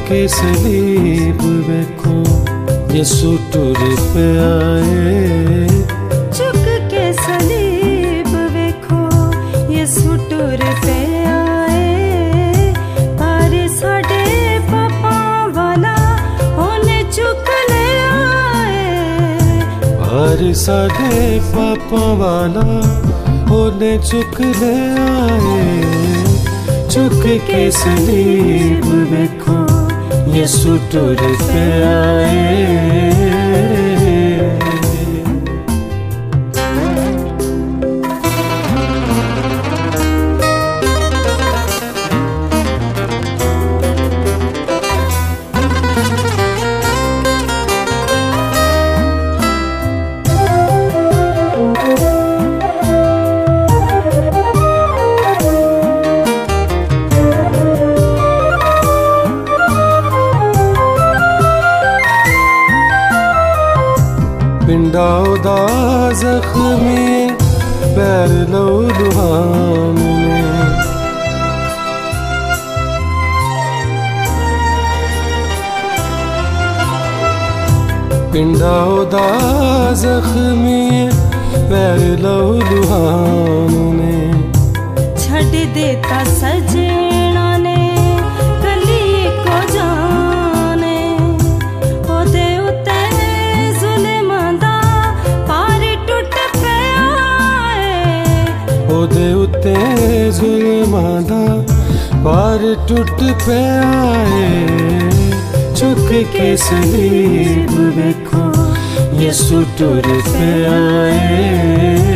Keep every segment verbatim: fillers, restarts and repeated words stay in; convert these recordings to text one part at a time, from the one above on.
के सलीब वेखो यसू टुर पे आए। चुक के सलीब वेखो यसू टुर पे आए। पर साडे पापां वाला ओने चुक ले आए। पर साडे पापां वाला ओने चुक ले आए। चुक के सलीब वेखो यसू टुर पे आए। पिंडा दा जख्मी पैर लो लुहान ने। पिंडा दा जख्मी पैर लो लुहान ने। छड़ देता सजना ने गली को जाने। ओदे उते ओदे उत्ते जुल्मां दा पार टुट पे आए। चुक के सलीब वेखो यसू टुर पे आए।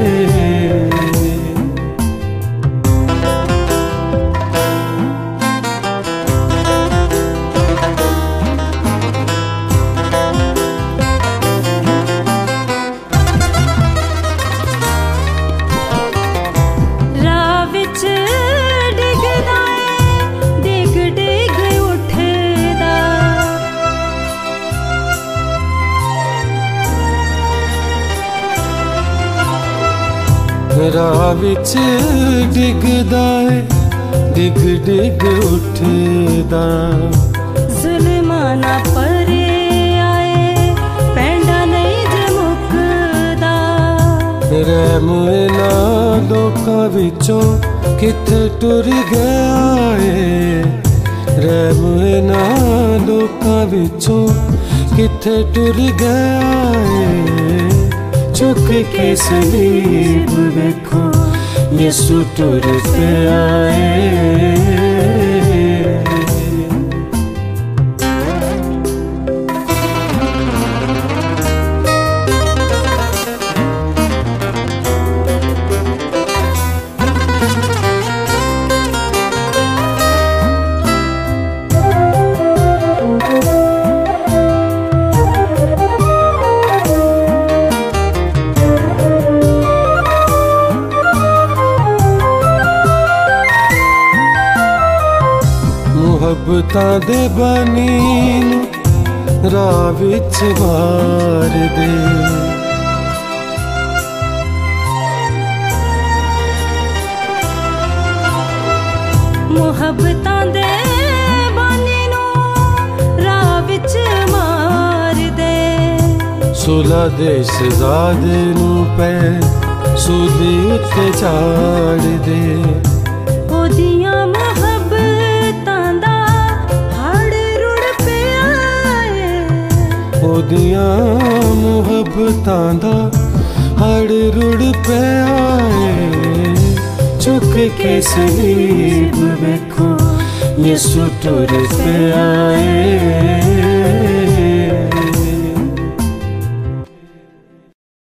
राह विच डिगदा है डिग डिग उठदा। जुल्मां ना परे आए पैंडा नहीं जे मुकदा। रहम इन्हां लोकां विचों किथे टुर गया है। रहम इन्हां लोकां विचों किथे टुर गया है। चुक के सलीब वेखो यसू टुर पे आए। मुहब्बतां दे बानी राह विच मार दे। मुहब्बतां दे बानी नू राह विच मार दे। सुला दे शहजादे नू पै सूली उत्ते चाड़ दे। ओदियां ओदियां मुहब्बतां दा हड़ रुड़ पे आए। चुक के सलीब वेखो यसू टुर पे आए।